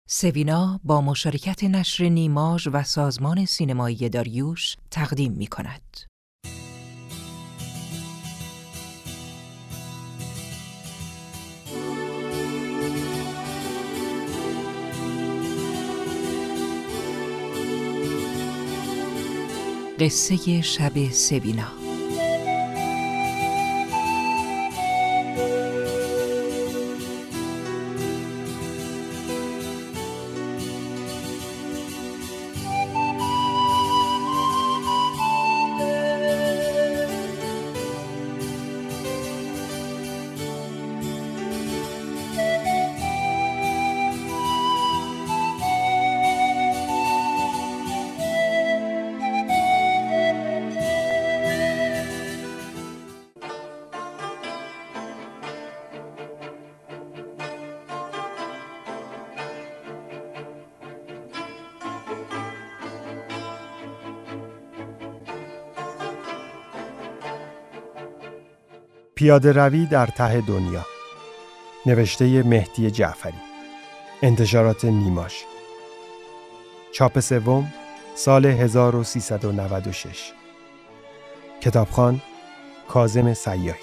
سوینا با مشارکت نشر نیماژ و سازمان سینمایی داریوش تقدیم می‌کند. قصه شب سوینا. پیاده روی در ته دنیا، نوشته مهدی جعفری، انتشارات نیماژ، چاپ سوم، سال 1396. کتابخوان کاظم سیاحی.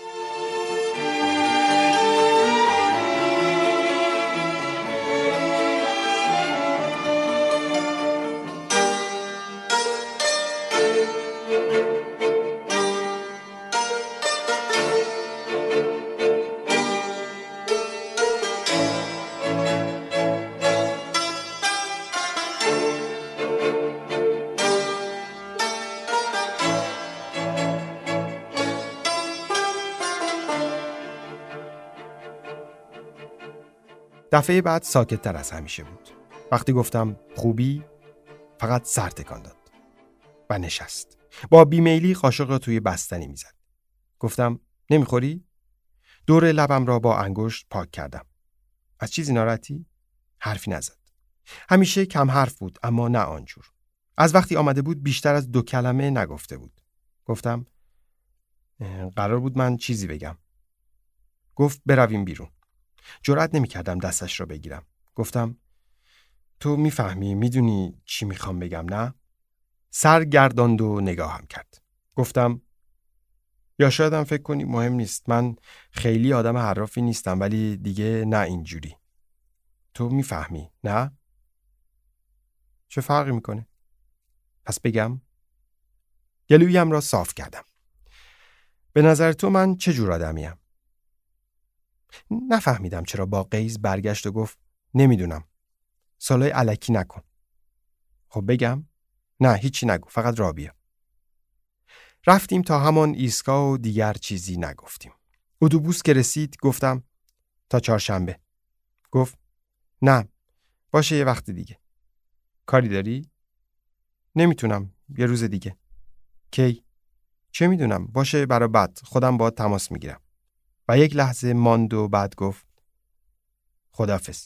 دفعه بعد ساکت‌تر از همیشه بود. وقتی گفتم خوبی، فقط سر تکان داد و نشست. با بیمیلی قاشق را توی بستنی میزد. گفتم نمیخوری؟ دور لبم را با انگشت پاک کردم. از چیزی ناراحتی؟ حرفی نزد. همیشه کم حرف بود، اما نه آنجور. از وقتی آمده بود بیشتر از 2 کلمه نگفته بود. گفتم قرار بود من چیزی بگم. گفت برویم بیرون. جرئت نمی‌کردم دستش را بگیرم. گفتم تو میفهمی، میدونی چی میخوام بگم نه؟ سر گرداند و نگاهم کرد. گفتم یا شایدم فکر کنی مهم نیست. من خیلی آدم حرافی نیستم، ولی دیگه نه اینجوری. تو میفهمی نه؟ چه فرقی میکنه؟ پس بگم؟ گلویم را صاف کردم. به نظر تو من چه جور آدمیم؟ نفهمیدم چرا با غیظ برگشت و گفت نمیدونم. سوالای الکی نکن. خب بگم؟ نه هیچی نگو، فقط راه بیا. رفتیم تا همان ایستگاه و دیگر چیزی نگفتیم. اتوبوس که رسید گفتم تا چهارشنبه. گفت نه باشه یه وقت دیگه. کاری داری؟ نمیتونم، یه روز دیگه. کی؟ چه میدونم، باشه برای بعد، خودم باهات تماس میگیرم. و یک لحظه ماند و بعد گفت خداحافظ.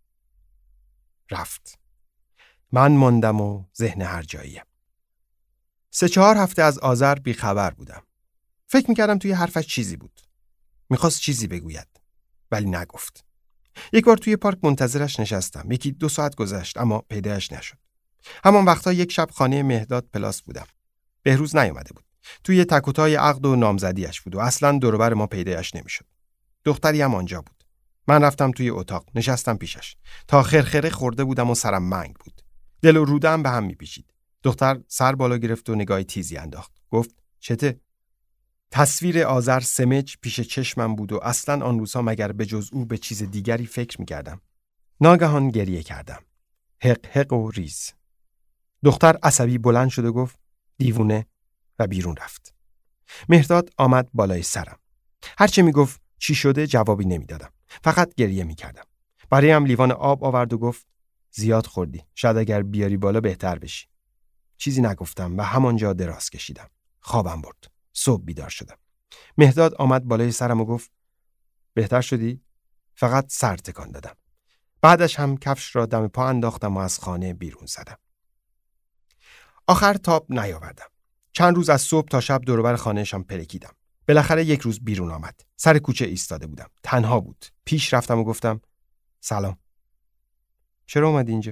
رفت. من ماندم و ذهن هر جاییم. 3-4 هفته از آذر بی خبر بودم. فکر میکردم توی حرفش چیزی بود. میخواست چیزی بگوید ولی نگفت. یک بار توی پارک منتظرش نشستم. 1-2 ساعت گذشت اما پیدایش نشد. همان وقتا یک شب خانه مهداد پلاس بودم. بهروز نیامده بود. توی تک و تای عقد و نامزدیش بود و اصلاً دور و بر ما پیدایش نمیشد. دختری هم آنجا بود. من رفتم توی اتاق، نشستم پیشش. تا خرخره خورده بودم و سرم منگ بود. دل و رودم به هم میپیچید. دختر سر بالا گرفت و نگاهی تیزی انداخت. گفت چته؟ تصویر آذر سمج پیش چشمم بود و اصلاً آن روزها مگر به جز او به چیز دیگری فکر میکردم. ناگهان گریه کردم. حق حق و ریز. دختر عصبی بلند شد و گفت دیوونه و بیرون رفت. مهرداد آمد بالای سرم. هرچه میگفت چی شده جوابی نمیدادم. فقط گریه میکردم. برایم لیوان آب آورد و گفت زیاد خوردی. شاید اگر بیاری بالا بهتر بشی. چیزی نگفتم و همانجا دراز کشیدم. خوابم برد. صبح بیدار شدم. مهرداد آمد بالای سرم و گفت بهتر شدی؟ فقط سر تکان دادم. بعدش هم کفش را دم پا انداختم و از خانه بیرون زدم. آخر تاب نیاوردم. چند روز از صبح تا شب دور و بر خانه‌شم پلکیدم. بالاخره یک روز بیرون آمد. سر کوچه ایستاده بودم. تنها بود. پیش رفتم و گفتم سلام. چرا اومدی اینجا؟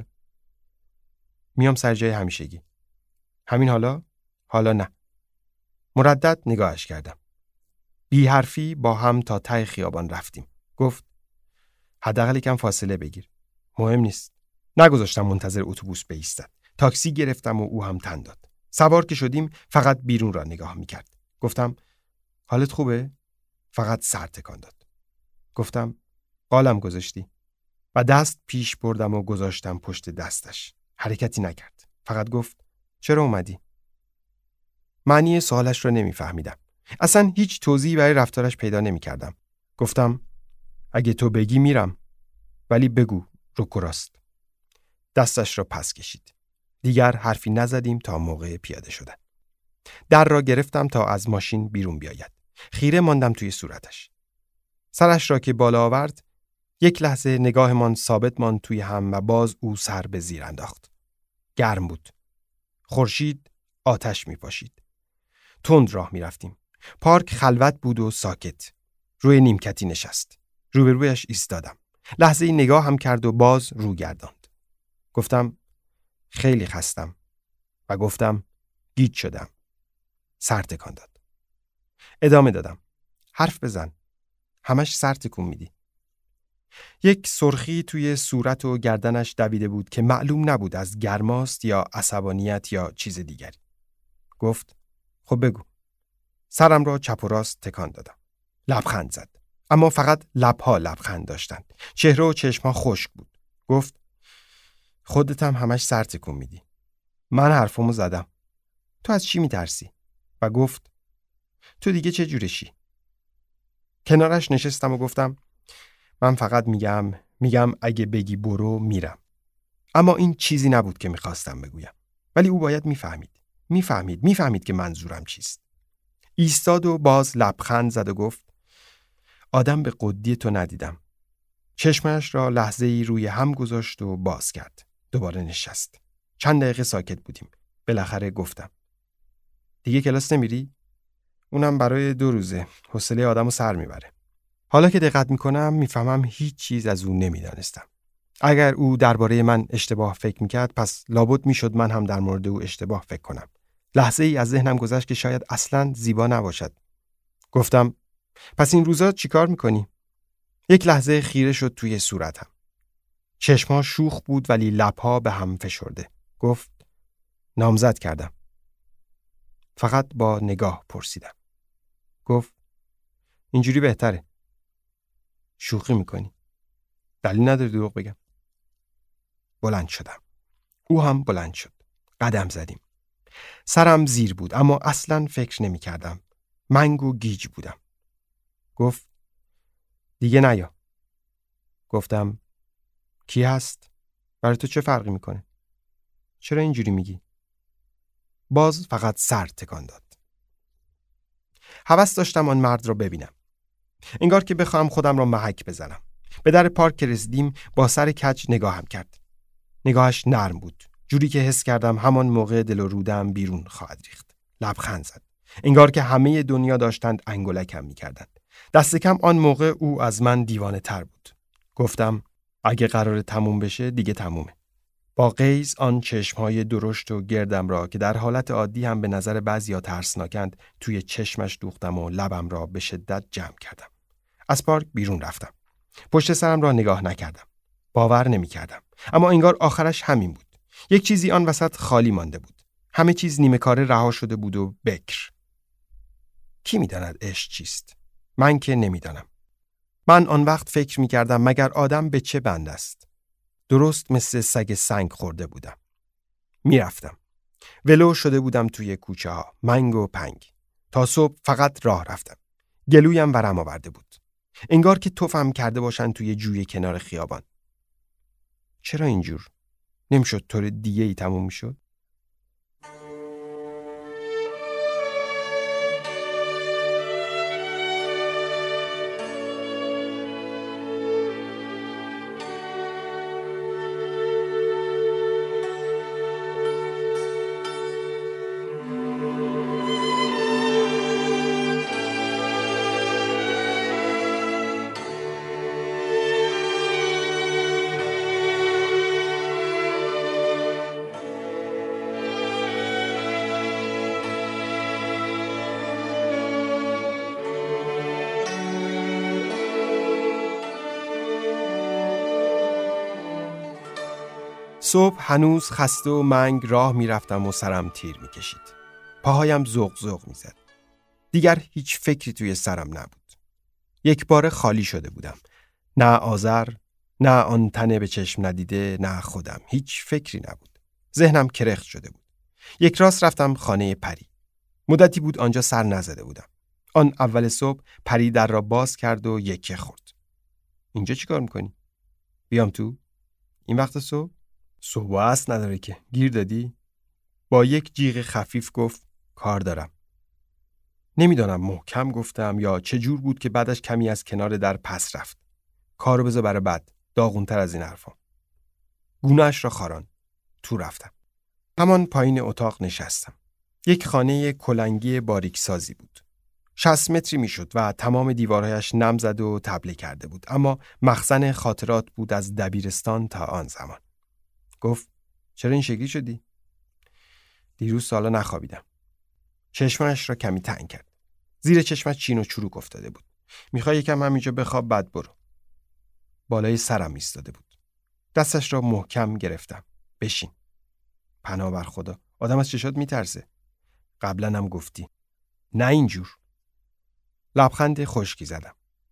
میام سر جای همیشگی. همین حالا؟ حالا نه. مردد نگاهش کردم. بی حرفی با هم تا ته خیابان رفتیم. گفت حداقل یکم فاصله بگیر. مهم نیست. نگذاشتم منتظر اتوبوس بایستد. تاکسی گرفتم و او هم تن داد. سوار که شدیم فقط بیرون را نگاه میکرد. گفتم حالت خوبه؟ فقط سر تکان داد. گفتم قالم گذاشتی. و دست پیش بردم و گذاشتم پشت دستش. حرکتی نکرد. فقط گفت چرا اومدی؟ معنی سوالش را نمیفهمیدم. اصلا هیچ توضیحی برای رفتارش پیدا نمیکردم. گفتم اگه تو بگی میرم. ولی بگو رک و راست. دستش را پس کشید. دیگر حرفی نزدیم تا موقع پیاده شدن. در را گرفتم تا از ماشین بیرون بیاید. خیره ماندم توی صورتش. سرش را که بالا آورد، یک لحظه نگاهمان ثابت ماند توی هم و باز او سر به زیر انداخت. گرم بود. خورشید آتش می‌پاشید. تند راه می‌رفتیم. پارک خلوت بود و ساکت. روی نیمکتی نشست. روبرویش ایستادم. لحظه ای نگاه هم کرد و باز رو گرداند. گفتم خیلی خستم و گفتم گیج شدم. سر تکان داد. ادامه دادم. حرف بزن. همش سر تکون میدی. یک سرخی توی صورت و گردنش دویده بود که معلوم نبود از گرماست یا عصبانیت یا چیز دیگری. گفت خب بگو. سرم را چپ و راست تکان دادم. لبخند زد. اما فقط لبها لبخند داشتند. چهره و چشمها خشک بود. گفت خودت هم همش سر تکون میدی. من حرفمو زدم. تو از چی میترسی؟ و گفت تو دیگه چه جورشی؟ کنارش نشستم و گفتم من فقط میگم اگه بگی برو میرم. اما این چیزی نبود که میخواستم بگویم. ولی او باید میفهمید که منظورم چیست. ایستاد و باز لبخند زد و گفت آدم به قدی تو ندیدم. چشمش را لحظه ای روی هم گذاشت و باز کرد. دوباره نشست. چند دقیقه ساکت بودیم. بالاخره گفتم دیگه کلاس نمیری؟ اونم برای 2 روزه. حوصله آدمو سر میبره. حالا که دقت میکنم میفهمم هیچ چیز از او نمیدانستم. اگر او درباره من اشتباه فکر میکرد پس لابد میشد من هم در مورد او اشتباه فکر کنم. لحظه ای از ذهنم گذشت که شاید اصلاً زیبا نباشد. گفتم پس این روزا چیکار میکنی؟ یک لحظه خیره شد توی صورتم. چشمها شوخ بود ولی لبها به هم فشرده. گفت نامزد کردم. فقط با نگاه پرسیدم. گفت اینجوری بهتره. شوخی میکنی. دلیل نداره دروغ بگم. بلند شدم. او هم بلند شد. قدم زدیم. سرم زیر بود اما اصلاً فکر نمی کردم. منگ و گیج بودم. گفت دیگه نیا. گفتم کی هست؟ برای تو چه فرقی میکنه؟ چرا اینجوری میگی؟ باز فقط سر تکان داد. هوس داشتم آن مرد را ببینم. انگار که بخوام خودم را محک بزنم. به در پارک که رسیدیم با سر کج نگاهم کرد. نگاهش نرم بود. جوری که حس کردم همان موقع دل و رودم بیرون خواهد ریخت. لبخند زد. انگار که همه دنیا داشتند انگولکم می‌کردند. دست کم آن موقع او از من دیوانه تر بود. گفتم اگه قرار تموم بشه دیگه تمومه. با غیظ آن چشمهای درشت و گردم را که در حالت عادی هم به نظر بعضیا ترسناکند توی چشمش دوختم و لبم را به شدت جمع کردم. از پارک بیرون رفتم. پشت سرم را نگاه نکردم. باور نمی‌کردم. اما انگار آخرش همین بود. یک چیزی آن وسط خالی مانده بود. همه چیز نیمه کاره رها شده بود و بکر. کی می‌داند عشق چیست؟ من که نمی‌دانم. من آن وقت فکر می‌کردم مگر آدم به چه بند است؟ درست مثل سگ سنگ خورده بودم. میرفتم. ولو شده بودم توی کوچه ها. منگ و پنگ. تا صبح فقط راه رفتم. گلویم ورم آورده بود. انگار که تفم کرده باشن توی جوی کنار خیابان. چرا اینجور؟ نمیشد طور دیگه ای تموم میشد؟ صبح هنوز خسته و منگ راه میرفتم و سرم تیر میکشید. پاهایم زوق زوق میزد. دیگر هیچ فکری توی سرم نبود. یک بار خالی شده بودم. نه آذر، نه آن تنه به چشم ندیده، نه خودم. هیچ فکری نبود. ذهنم کرخت شده بود. یک راست رفتم خانه پری. مدتی بود آنجا سر نزده بودم. آن اول صبح پری در را باز کرد و یکه خورد. اینجا چی کار میکنی؟ بیام تو؟ این وقت صبح؟ صبح است نداره که. گیر دادی؟ با یک جیغ خفیف گفت کار دارم. نمیدانم محکم گفتم یا چه جور بود که بعدش کمی از کنار در پس رفت. کارو بذار برای بعد. داغونتر از این حرفا. گونه‌اش را خاران. تو رفتم. همان پایین اتاق نشستم. یک خانه کلنگی باریک سازی بود. 60 متری میشد و تمام دیوارهایش نم زده و تبله کرده بود، اما مخزن خاطرات بود از دبیرستان تا آن زمان. گفت چرا این شکلی شدی؟ دیروز سالا نخوابیدم. چشمش را کمی تنگ کرد. زیر چشمش چین و چروک افتاده بود. میخوای یکم همینجا بخواب بعد برو. بالای سرم ایستاده بود. دستش را محکم گرفتم. بشین. پناه بر خدا. آدم از چشات میترسه. قبلا هم گفتی. نه اینجور. لبخند خشکی زدم.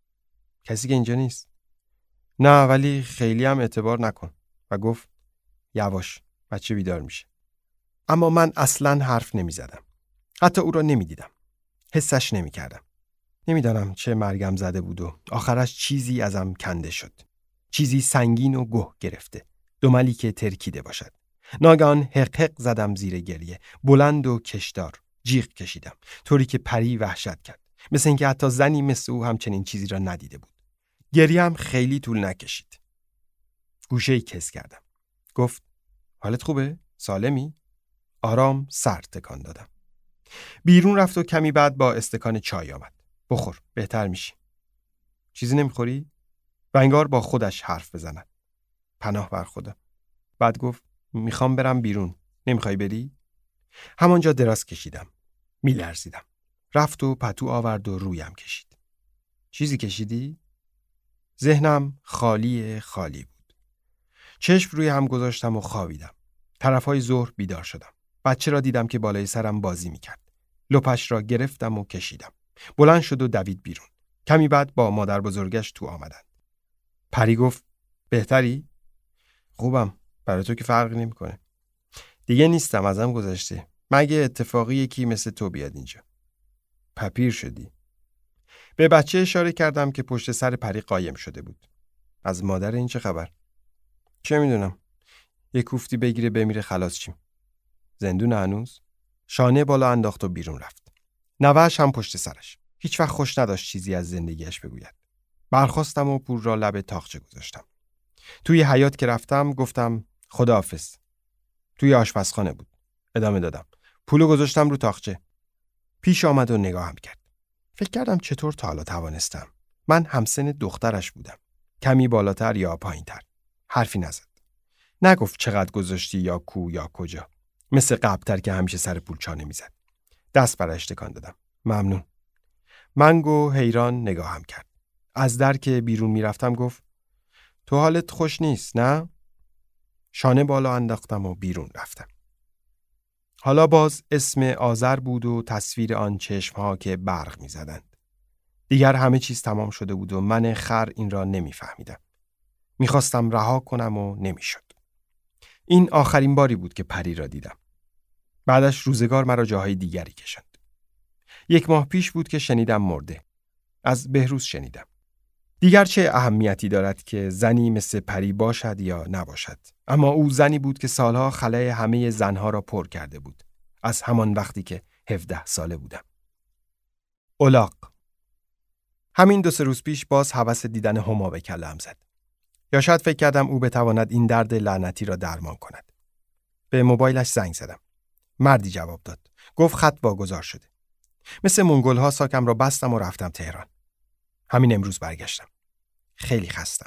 کسی که اینجا نیست. نه ولی خیلی هم اعتبار نکن. و گفت یواش. بچه بیدار میشه. اما من اصلاً حرف نمی زدم. حتی او را نمی دیدم. حسش نمی کردم. نمیدانم چه مرگم زده بود و آخرش چیزی ازم کنده شد. چیزی سنگین و گه گرفته. دملی که ترکیده باشد. ناگهان حق حق زدم زیر گریه. بلند و کشدار. جیغ کشیدم. طوری که پری وحشت کرد. مثل اینکه حتی زنی مثل او هم چنین چیزی را ندیده بود. گریه‌ام خیلی طول نکشید. گوشه‌ای کس کردم. گفت حالت خوبه؟ سالمی؟ آرام سر تکان دادم. بیرون رفت و کمی بعد با استکان چای آمد. بخور، بهتر میشی. چیزی نمیخوری؟ و انگار با خودش حرف بزند. پناه بر خدا. بعد گفت میخوام برم بیرون. نمیخوای بری؟ همانجا دراز کشیدم. میلرزیدم. رفت و پتو آورد و رویم کشید. چیزی کشیدی؟ ذهنم خالی بود. چشم روی هم گذاشتم و خوابیدم. طرفای ظهر بیدار شدم. بچه را دیدم که بالای سرم بازی میکرد. لپش را گرفتم و کشیدم. بلند شد و دوید بیرون. کمی بعد با مادر بزرگش تو آمدند. پری گفت بهتری؟ خوبم. برای تو که فرقی نمیکنه. دیگه نیستم، ازم گذشته. مگه اتفاقی یکی مثل تو بیاد اینجا. پپیر شدی. به بچه اشاره کردم که پشت سر پری قایم شده بود. از مادر این چه خبر؟ چه میدونم. یک کوفتی بگیره بمیره خلاص چیم. زندون هنوز؟ شانه بالا انداخت و بیرون رفت. نوه‌اش هم پشت سرش. هیچ وقت خوش نداشت چیزی از زندگیش بگوید. برخاستم و پول را لب تاقچه گذاشتم. توی حیاط که رفتم گفتم خداحافظ. توی آشپزخانه بود. ادامه دادم. پولو گذاشتم رو تاقچه. پیش آمد و نگاهم کرد. فکر کردم چطور تا حالا توانستم. من همسن دخترش بودم. کمی بالاتر یا پایینتر. حرفی نزد. نگفت چقدر گذاشتی یا کو یا کجا. مثل قبل‌تر که همیشه سر پول چانه میزد. دست برایش تکان دادم. ممنون. منگو حیران نگاهم کرد. از در که بیرون میرفتم گفت تو حالت خوش نیست نه؟ شانه بالا انداختم و بیرون رفتم. حالا باز اسم آذر بود و تصویر آن چشمها که برق میزدند. دیگر همه چیز تمام شده بود و من خر این را نمیفهمیدم. میخواستم رها کنم و نمیشد. این آخرین باری بود که پری را دیدم. بعدش روزگار مرا جاهای دیگری کشاند. 1 ماه پیش بود که شنیدم مرده. از بهروز شنیدم. دیگر چه اهمیتی دارد که زنی مثل پری باشد یا نباشد. اما او زنی بود که سالها خلأ همه زنها را پر کرده بود. از همان وقتی که 17 ساله بودم. الاغ. همین 2-3 روز پیش باز هوس دیدن هما به کله‌ام زد. یا شاید فکر کردم او بتواند این درد لعنتی را درمان کند. به موبایلش زنگ زدم. مردی جواب داد. گفت خط واگذار شده. مثل منگول‌ها ساکم را بستم و رفتم تهران. همین امروز برگشتم. خیلی خستم.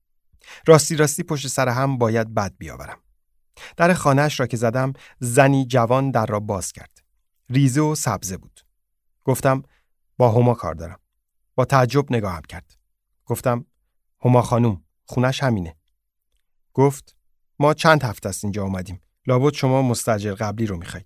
راستی پشت سر هم باید بد بیاورم. در خانه‌اش را که زدم زنی جوان در را باز کرد. ریزه و سبزه بود. گفتم با هما کار دارم. با تعجب نگاهم کرد. گفتم هما خانوم خونش همینه. گفت ما چند هفته است اینجا اومدیم. لابد شما مستاجر قبلی رو میخواید.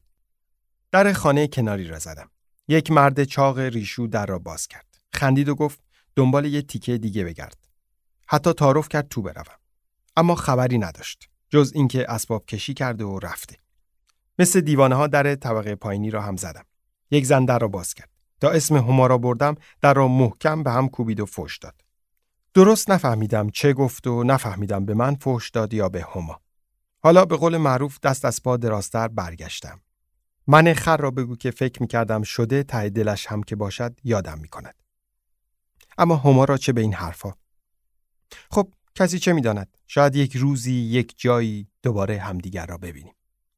در خانه کناری را زدم. یک مرد چاق ریشو در را باز کرد. خندید و گفت دنبال یه تیکه دیگه بگرد. حتی تعارف کرد تو بروم. اما خبری نداشت جز اینکه اسباب کشی کرده و رفته. مثل دیوانه ها در طبقه پایینی را هم زدم. یک زن در را باز کرد. تا اسم هما را بردم در را محکم به هم کوبید و فحش داد. درست نفهمیدم چه گفت و نفهمیدم به من فحش داد یا به هما. حالا به قول معروف دست از پا درازتر برگشتم. من خر را بگو که فکر می‌کردم شده ته دلش هم که باشد یادم می‌کند. اما هما را چه به این حرفا؟ خب کسی چه می‌داند؟ شاید یک روزی یک جایی دوباره همدیگر را ببینیم.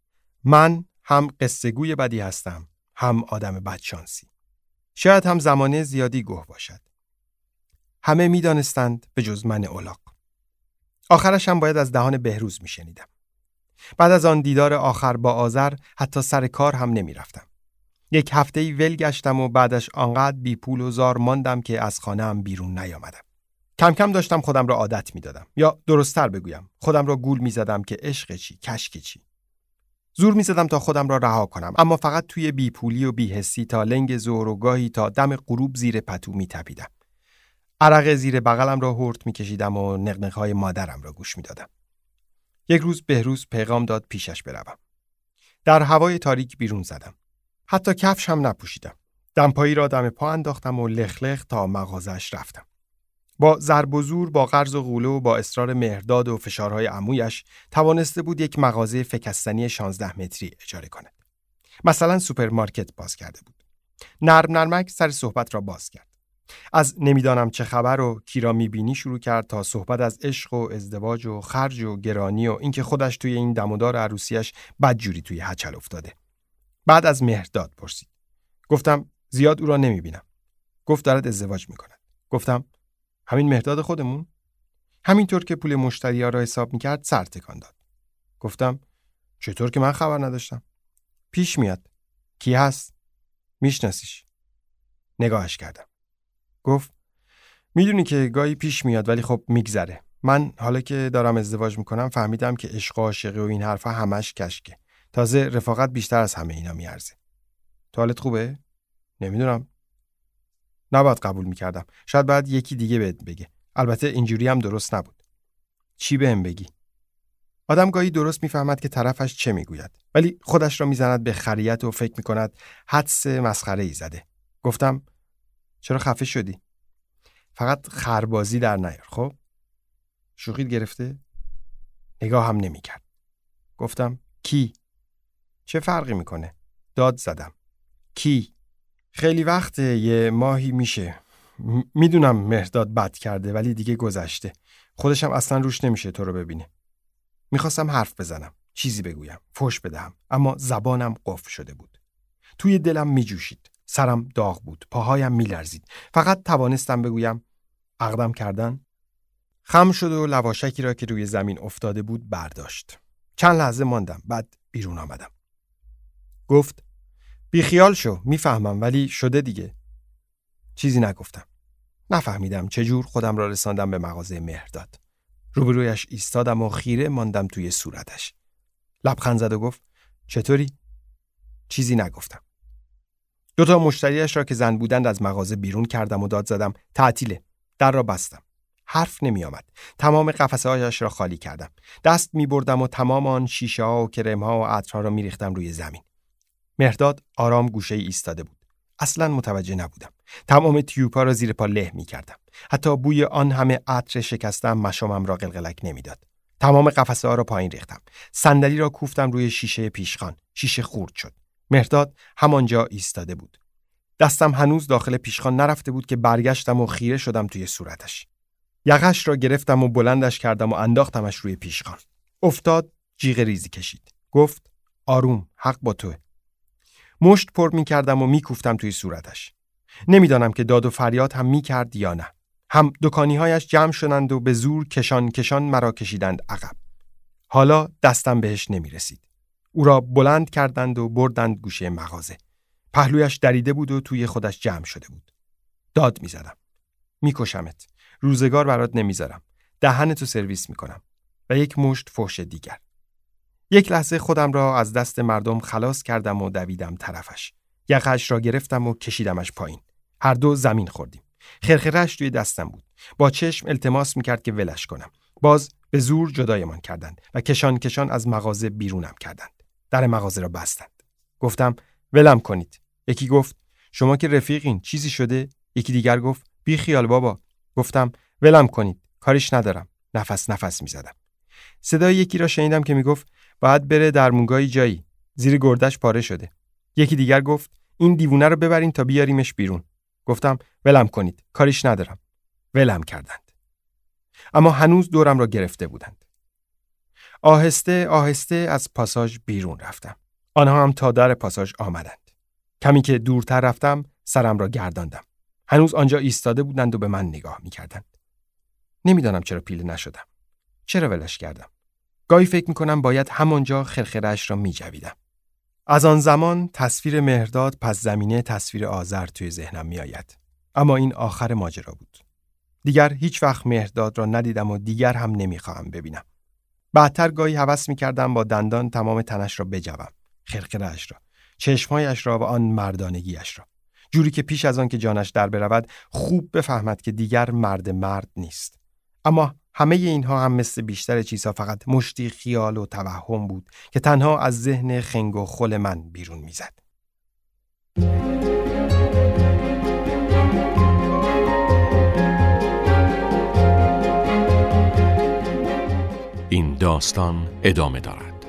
من هم قصه گوی بدی هستم، هم آدم بدشانسی. شاید هم زمانه زیادی گوه باشد. همه می‌دانستند به جز من الاغ. آخرش هم باید از دهان بهروز می‌شنیدم. بعد از آن دیدار آخر با آذر حتی سر کار هم نمی‌رفتم. یک هفته‌ای ول گشتم و بعدش آنقدر بی پول و زار ماندم که از خانه‌ام بیرون نیامدم. کم کم داشتم خودم را عادت می‌دادم، یا درست‌تر بگویم خودم را گول می‌زدم که عشق چی، کشک چی. زور می‌زدم تا خودم را رها کنم، اما فقط توی بی پولی و بی حسی تا لنگ ظهر و گاهی تا دم غروب زیر پتو می‌تپیدم. عرق زیر بغلم را هورت می‌کشیدم و نقنق‌های مادرم را گوش می‌دادم. یک روز بهروز پیغام داد پیشش بروم. در هوای تاریک بیرون زدم. حتی کفش هم نپوشیدم. دمپایی را دم پا انداختم و لخلخ تا مغازش رفتم. با ضرب و زور، با قرض و غوله و با اصرار مهرداد و فشارهای عمویش توانسته بود یک مغازه فکستنی 16 متری اجاره کند. مثلا سوپرمارکت باز کرده بود. نرمک سر صحبت را باز کرد. از نمیدانم چه خبر و کی را میبینی شروع کرد تا صحبت از عشق و ازدواج و خرج و گرانی و اینکه خودش توی این دمودار عروسیش بدجوری توی هچل افتاده. بعد از مهرداد پرسید. گفتم زیاد او را نمیبینم. گفت دارد ازدواج میکند. گفتم همین مهرداد خودمون؟ همینطور که پول مشتری‌ها را حساب میکرد سر تکان داد. گفتم چطور که من خبر نداشتم؟ پیش میاد. کی هست؟ میشناسیش؟ نگاهش کردم. گفت میدونی که گاهی پیش میاد ولی خب میگذره. من حالا که دارم ازدواج میکنم فهمیدم که عشق و عاشقی و این حرفا همش کشکه. تازه رفاقت بیشتر از همه اینا میارزه. تو حالت خوبه؟ نمیدونم. نباید قبول میکردم. شاید بعد یکی دیگه بهت بگه. البته اینجوری هم درست نبود. چی بهم بگی؟ آدم گاهی درست میفهمد که طرفش چه میگوید ولی خودش را میزند به خریت و فکر میکند حدس مسخره‌ای زده. گفتم چرا خفه شدی؟ فقط خربازی در نیار. خب شوخیت گرفته؟ نگاه هم نمی کرد. گفتم کی؟ چه فرقی میکنه؟ داد زدم. کی؟ خیلی وقته، یه ماهی میشه. میدونم مهرداد بد کرده ولی دیگه گذشته. خودشم اصلا روش نمیشه تو رو ببینه. میخواستم حرف بزنم، چیزی بگویم، فحش بدهم، اما زبانم قفل شده بود. توی دلم میجوشید. سرم داغ بود، پاهایم میلرزید. فقط توانستم بگویم اقدم کردن. خم شد و لواشکی را که روی زمین افتاده بود برداشت. چند لحظه ماندم، بعد بیرون آمدم. گفت بی خیال شو، میفهمم ولی شده دیگه. چیزی نگفتم. نفهمیدم چجور خودم را رساندم به مغازه مهرداد. روبرویش ایستادم و خیره ماندم توی صورتش. لبخند زد و گفت چطوری؟ چیزی نگفتم. 2 مشتریش را که زن بودند از مغازه بیرون کردم و داد زدم تعطیله. در را بستم. حرف نمی آمد. تمام قفسه هایش را خالی کردم. دست می بردم و تمام آن شیشه ها و کرم ها و عطرها را می ریختم روی زمین. مهرداد آرام گوشه ایستاده بود. اصلا متوجه نبودم. تمام تیوب‌ها را زیر پا له می کردم. حتی بوی آن همه عطر شکستم مشامم را قلقلک نمیداد. تمام قفسه ها را پایین ریختم. صندلی را کوفتم روی شیشه پیشخوان. شیشه خورد شد. مهرداد همانجا ایستاده بود. دستم هنوز داخل پیشخوان نرفته بود که برگشتم و خیره شدم توی صورتش. یقش را گرفتم و بلندش کردم و انداختمش روی پیشخوان. افتاد، جیغ ریزی کشید. گفت آروم، حق با توه. مشت پر می کردم و می کوفتم توی صورتش. نمیدانم که داد و فریاد هم می کرد یا نه. هم دکانی‌هایش جمع شدند و به زور کشان مرا کشیدند عقب. حالا دستم بهش نمی رسید. او را بلند کردند و بردند گوشه مغازه. پهلویش دریده بود و توی خودش جمع شده بود. داد می زدم. می کشمت. روزگار برات نمیذارم. دهنتو سرویس می کنم. و یک مشت فحش دیگر. یک لحظه خودم را از دست مردم خلاص کردم و دویدم طرفش. یقه‌اش را گرفتم و کشیدمش پایین. هر دو زمین خوردیم. خرخره‌اش توی دستم بود. با چشم التماس می‌کرد که ولش کنم. باز به زور جدایمان کردند و کشان کشان از مغازه بیرونم کردند. در مغازه را بستند. گفتم ولم کنید. یکی گفت شما که رفیقین، چیزی شده؟ یکی دیگر گفت بی خیال بابا. گفتم ولم کنید، کاریش ندارم. نفس می‌زدم. صدای یکی را شنیدم که میگفت باید بره درمونگاهی جایی، زیر گردش پاره شده. یکی دیگر گفت این دیوونه رو ببرین تا بیاریمش بیرون. گفتم ولم کنید، کاریش ندارم. ولم کردند. اما هنوز دورم را گرفته بودند. آهسته آهسته از پاساژ بیرون رفتم. آنها هم تا در پاساژ آمدند. کمی که دورتر رفتم سرم را گرداندم. هنوز آنجا ایستاده بودند و به من نگاه می‌کردند. نمیدانم چرا پیله نشدم. چرا ولش کردم؟ گاهی فکر می‌کنم باید همانجا خرخره‌اش را می‌جویدم. از آن زمان تصویر مهرداد پس زمینه تصویر آذر توی ذهنم می‌آید. اما این آخر ماجرا بود. دیگر هیچ وقت مهرداد را ندیدم و دیگر هم نمی‌خواهم ببینم. بعدتر گاهی هوس می‌کردم با دندان تمام تنش را بجوم، خرخره‌اش را، چشم‌هایش را و آن مردانگی‌اش را، جوری که پیش از آن که جانش در برود خوب بفهمد که دیگر مرد نیست. اما همه اینها هم مثل بیشتر چیزها فقط مشتی خیال و توهم بود که تنها از ذهن خنگ و خل من بیرون میزد. این داستان ادامه دارد.